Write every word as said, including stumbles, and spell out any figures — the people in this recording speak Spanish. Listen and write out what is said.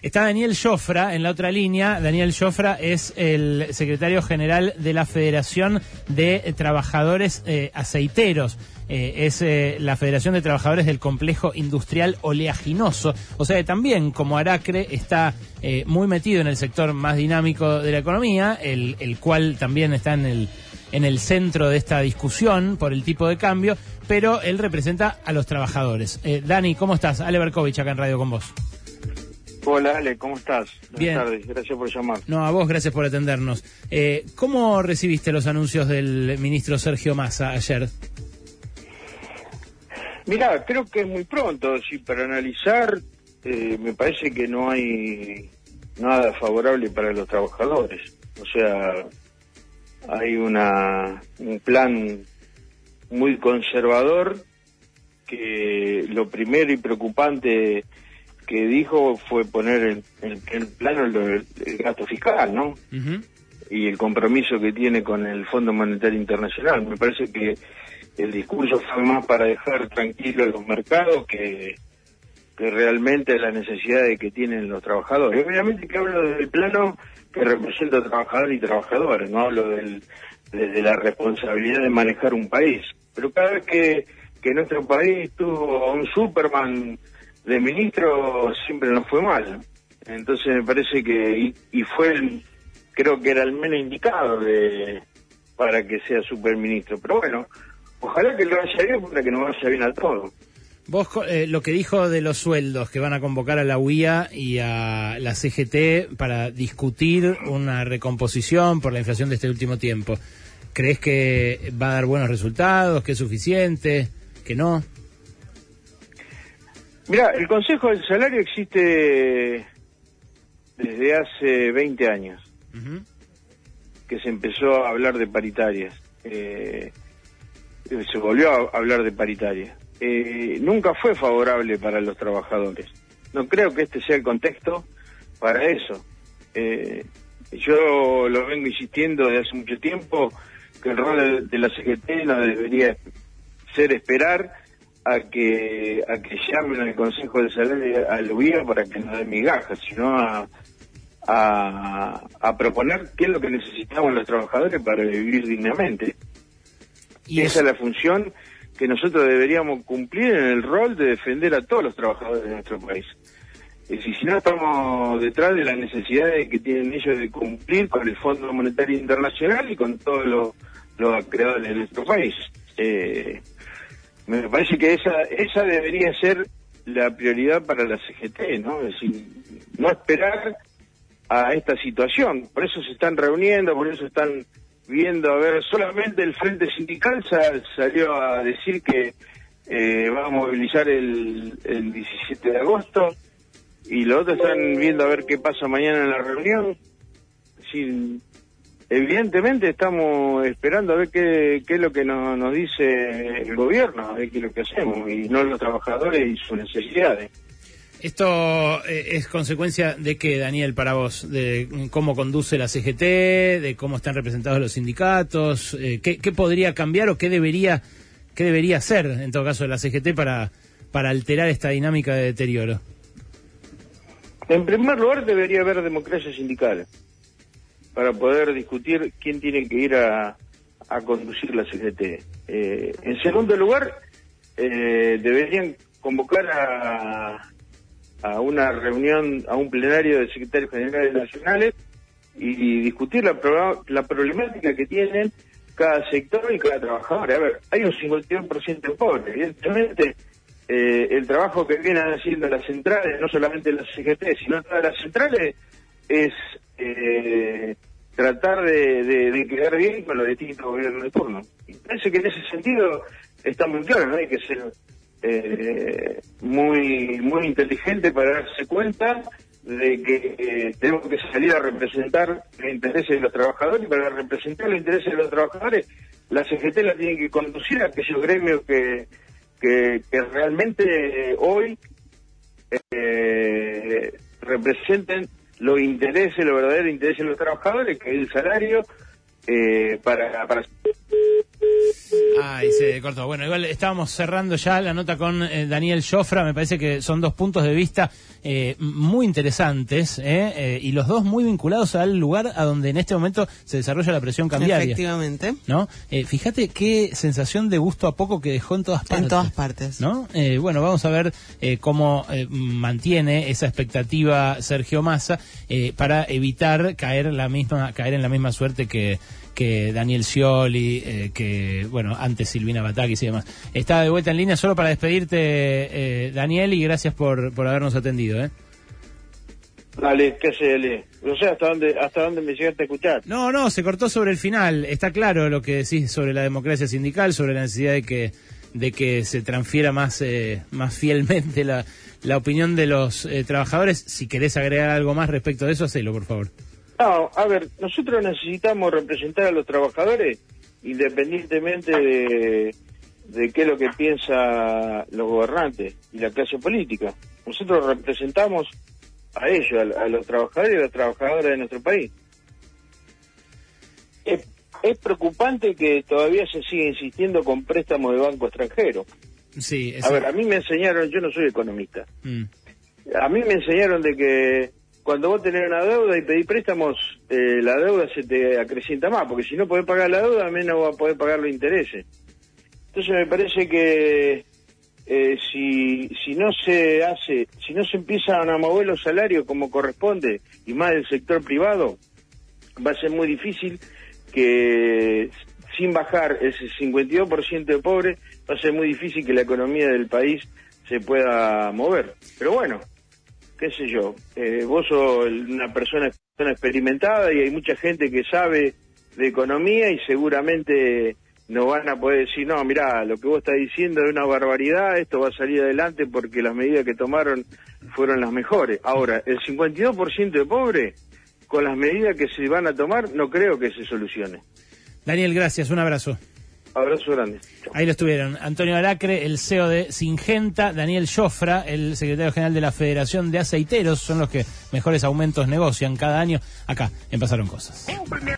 Está Daniel Jofra en la otra línea. Daniel Jofra es el secretario general de la Federación de Trabajadores eh, Aceiteros. Eh, es eh, la Federación de Trabajadores del Complejo Industrial Oleaginoso. O sea que también, como Aracre, está eh, muy metido en el sector más dinámico de la economía, el, el cual también está en el, en el centro de esta discusión por el tipo de cambio, pero él representa a los trabajadores. Eh, Dani, ¿cómo estás? Ale Berkovich acá en Radio con vos. Hola Ale, ¿cómo estás? Buenas Bien. tardes, gracias por llamar. No, a vos, gracias por atendernos. Eh, ¿Cómo recibiste los anuncios del ministro Sergio Massa ayer? Mirá, creo que es muy pronto, sí, para analizar, eh, me parece que no hay nada favorable para los trabajadores. O sea, hay una un plan muy conservador que lo primero y preocupante que dijo fue poner en el, el plano el, el gasto fiscal, ¿no? Uh-huh. Y el compromiso que tiene con el Fondo Monetario Internacional. Me parece que el discurso fue más para dejar tranquilos los mercados que, que realmente la necesidad de que tienen los trabajadores. Obviamente que hablo del plano que representa a trabajadores y trabajadores, no hablo del, de, de la responsabilidad de manejar un país. Pero cada vez que, que nuestro país tuvo a un Superman de ministro, siempre nos fue mal. Entonces me parece que, y, y fue el, creo que era el menos indicado de para que sea superministro. Pero bueno, ojalá que le vaya bien para que nos vaya bien a todos. Vos, eh, lo que dijo de los sueldos, que van a convocar a la U I A y a la C G T para discutir una recomposición por la inflación de este último tiempo, ¿crees que va a dar buenos resultados, que es suficiente, que no? Mira, el Consejo del Salario existe desde hace veinte años, uh-huh. que se empezó a hablar de paritarias, eh, se volvió a hablar de paritarias. Eh, nunca fue favorable para los trabajadores. No creo que este sea el contexto para eso. Eh, yo lo vengo insistiendo desde hace mucho tiempo, que el rol de, de la C G T no debería ser esperar a que a que llamen al Consejo de Salario a la U I A para que nos den migajas, sino a, a, a proponer qué es lo que necesitamos los trabajadores para vivir dignamente. Y esa es la función que nosotros deberíamos cumplir en el rol de defender a todos los trabajadores de nuestro país. Y si, si no estamos detrás de las necesidades que tienen ellos de cumplir con el Fondo Monetario Internacional y con todos los, los acreedores de nuestro país. Eh, Me parece que esa esa debería ser la prioridad para la C G T, ¿no? Es decir, no esperar a esta situación. Por eso se están reuniendo, por eso están viendo, a ver, solamente el Frente Sindical sal, salió a decir que eh, va a movilizar el, el diecisiete de agosto, y los otros están viendo a ver qué pasa mañana en la reunión. Es decir, evidentemente estamos esperando a ver qué, qué es lo que nos, nos dice el gobierno, a ver qué es lo que hacemos, y no los trabajadores y sus necesidades. ¿Esto eh, es consecuencia de qué, Daniel, para vos? ¿De cómo conduce la C G T? ¿De cómo están representados los sindicatos? Eh, ¿qué, ¿Qué podría cambiar o qué debería qué debería hacer, en todo caso, la C G T para, para alterar esta dinámica de deterioro? En primer lugar, debería haber democracia sindical para poder discutir quién tiene que ir a, a conducir la C G T. Eh, en segundo lugar, eh, deberían convocar a, a una reunión, a un plenario de secretarios generales nacionales y, y discutir la, pro, la problemática que tienen cada sector y cada trabajador. A ver, hay un cincuenta y dos por ciento de pobres. Evidentemente, eh, el trabajo que vienen haciendo las centrales, no solamente las C G T, sino todas las centrales, es Eh, tratar de, de, de quedar bien con los distintos gobiernos de turno. Y parece que en ese sentido está muy claro, ¿no? Hay que ser eh, muy muy inteligente para darse cuenta de que eh, tenemos que salir a representar los intereses de los trabajadores, y para representar los intereses de los trabajadores la C G T la tiene que conducir a aquellos gremios que, que, que realmente eh, hoy eh, representen los intereses, los verdaderos intereses de los trabajadores, que es el salario, eh, para... para... Ay, se cortó. Bueno, igual estábamos cerrando ya la nota con eh, Daniel Jofra. Me parece que son dos puntos de vista eh, muy interesantes eh, eh, y los dos muy vinculados al lugar a donde en este momento se desarrolla la presión cambiaria. Efectivamente. ¿No? Eh, fíjate qué sensación de gusto a poco que dejó en todas partes. En todas partes. ¿No? Eh, bueno, vamos a ver eh, cómo eh, mantiene esa expectativa Sergio Massa eh, para evitar caer la misma caer en la misma suerte que que Daniel Scioli, eh, que, bueno, antes Silvina Batakis y demás. Está de vuelta en línea solo para despedirte, eh, Daniel, y gracias por, por habernos atendido, ¿eh? Dale, ¿qué hace, Dale? No sé hasta dónde, hasta dónde me llegaste a escuchar. No, no, se cortó sobre el final. Está claro lo que decís sobre la democracia sindical, sobre la necesidad de que de que se transfiera más eh, más fielmente la, la opinión de los eh, trabajadores. Si querés agregar algo más respecto de eso, hacelo, por favor. No, a ver, nosotros necesitamos representar a los trabajadores independientemente de, de qué es lo que piensa los gobernantes y la clase política. Nosotros representamos a ellos, a, a los trabajadores y a las trabajadoras de nuestro país. Es, es preocupante que todavía se siga insistiendo con préstamos de banco extranjero. Sí, eso... A ver, a mí me enseñaron, yo no soy economista, mm. a mí me enseñaron de que cuando vos tenés una deuda y pedís préstamos, eh, la deuda se te acrecienta más, porque si no podés pagar la deuda, menos vas a poder pagar los intereses. Entonces me parece que eh, si si no se hace, si no se empiezan a mover los salarios como corresponde, y más del sector privado, va a ser muy difícil que, sin bajar ese cincuenta y dos por ciento de pobres, va a ser muy difícil que la economía del país se pueda mover. Pero bueno, qué sé yo, eh, vos sos una persona, persona experimentada y hay mucha gente que sabe de economía y seguramente no van a poder decir, no, mirá, lo que vos estás diciendo es una barbaridad, esto va a salir adelante porque las medidas que tomaron fueron las mejores. Ahora, el cincuenta y dos por ciento de pobres, con las medidas que se van a tomar, no creo que se solucione. Daniel, gracias, un abrazo. Abrazo grande. Chau. Ahí lo estuvieron. Antonio Alacre, el C E O de Syngenta, Daniel Jofra, el secretario general de la Federación de Aceiteros, son los que mejores aumentos negocian cada año. Acá, en Pasaron Cosas.